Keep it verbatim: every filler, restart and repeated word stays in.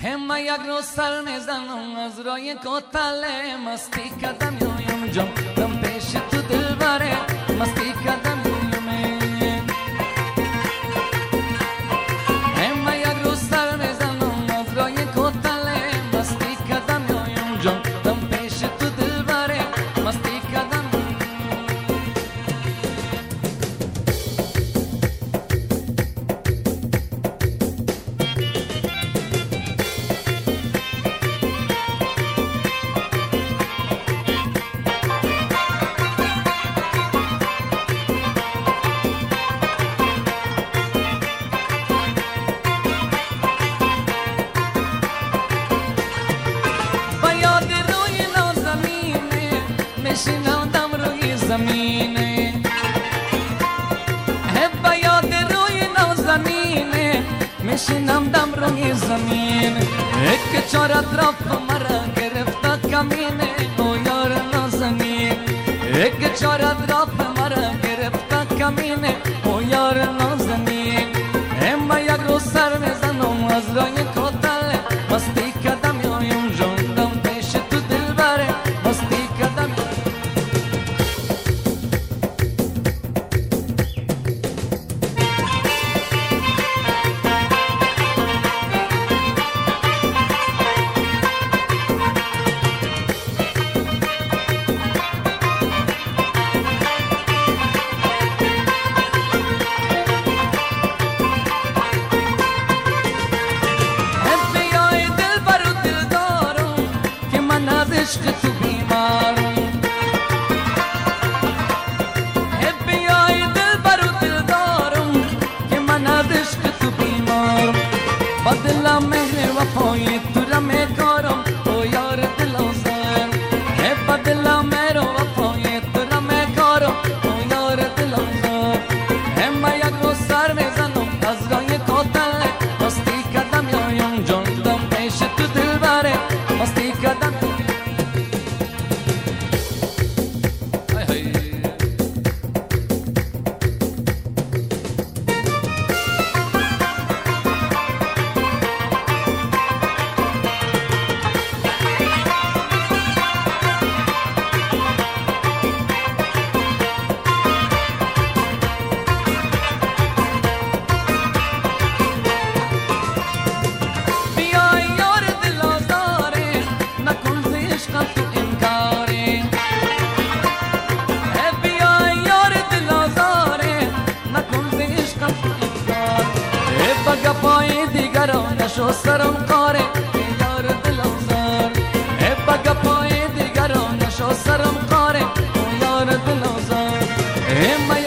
همه یک روز سر میزنم از رای کتل مستی کدم یویم جام دم پیش تو دل بره مستی کدم یویم همه یک روز سر میزنم از رای کتل مستی کدم یویم جام دم پیش تو دل بره مستی کدم میشینم دم روی زمینه هبه یاد روی نازنینه میشینم دم روی زمینه یک چار اطراف مرا گرفته کمینه او یار نازنین یک چار اطراف مرا گرفته کمینه او یار نازنین همه یک روز سر میزنم از رای کتل مستی کدم یایم جان دم پیش تو دل بره مستی کدم عشق تو بیمارم هب بیای دل برو دل دارم که من از عشق تو بیمارم با دلم مهر وفای تو را میکارم او یار دل آزار هب با دلم مهر وفای تو را میکارم او یار دل آزار همه یک روز سر میزنم از رای کتل مستی کدم یایم جان دم پیش تو دل بره مستی کدم گپای دیگران نشو سرم کاره یار دل آزار ای گپای دیگران نشو سرم کاره یار دل آزار